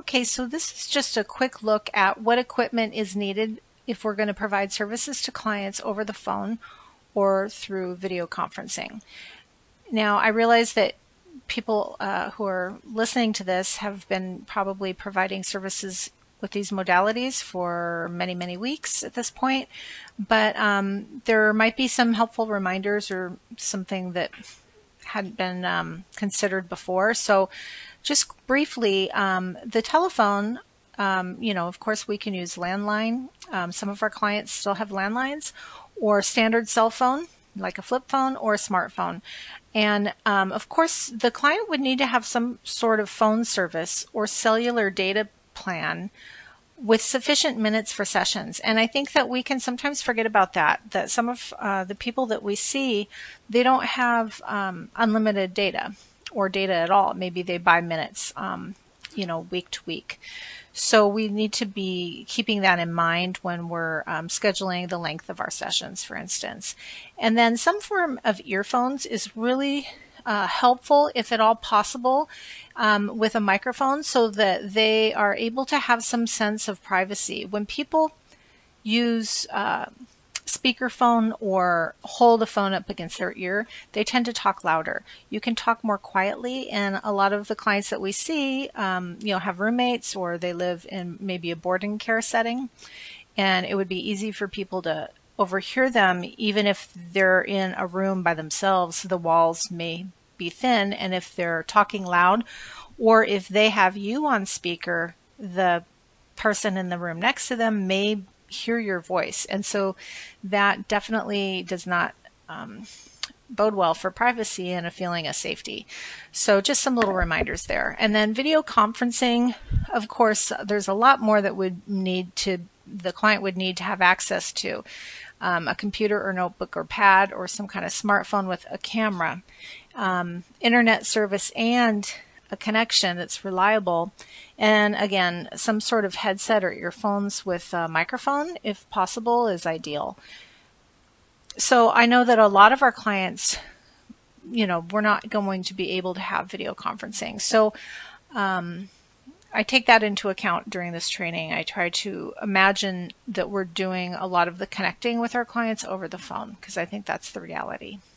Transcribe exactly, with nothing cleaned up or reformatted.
Okay, so this is just a quick look at what equipment is needed if we're going to provide services to clients over the phone or through video conferencing. Now, I realize that people uh, who are listening to this have been probably providing services with these modalities for many, many weeks at this point, but um, there might be some helpful reminders or something that hadn't been um, considered before. So just briefly, um, the telephone, um, you know, of course we can use landline. Um, some of our clients still have landlines, or standard cell phone, like a flip phone or a smartphone. And um, of course, the client would need to have some sort of phone service or cellular data plan with sufficient minutes for sessions. And I think that we can sometimes forget about that, that some of uh, the people that we see, they don't have um, unlimited data or data at all. Maybe they buy minutes, um, you know, week to week. So we need to be keeping that in mind when we're um, scheduling the length of our sessions, for instance. And then some form of earphones is really uh, helpful, if at all possible, um, with a microphone so that they are able to have some sense of privacy. When people use uh, speakerphone or hold a phone up against their ear, they tend to talk louder. You can talk more quietly, and a lot of the clients that we see, um, you know, have roommates or they live in maybe a boarding care setting, and it would be easy for people to overhear them even if they're in a room by themselves. The walls may be thin, and if they're talking loud or if they have you on speaker, the person in the room next to them may hear your voice. And so that definitely does not um, bode well for privacy and a feeling of safety. So just some little reminders there. And then video conferencing, of course, there's a lot more that would need to, the client would need to have access to. Um, a computer or notebook or pad or some kind of smartphone with a camera, um, internet service, and a connection that's reliable, and again, some sort of headset or earphones with a microphone, if possible, is ideal. So I know that a lot of our clients, you know, we're not going to be able to have video conferencing. So um, I take that into account during this training. I try to imagine that we're doing a lot of the connecting with our clients over the phone, because I think that's the reality.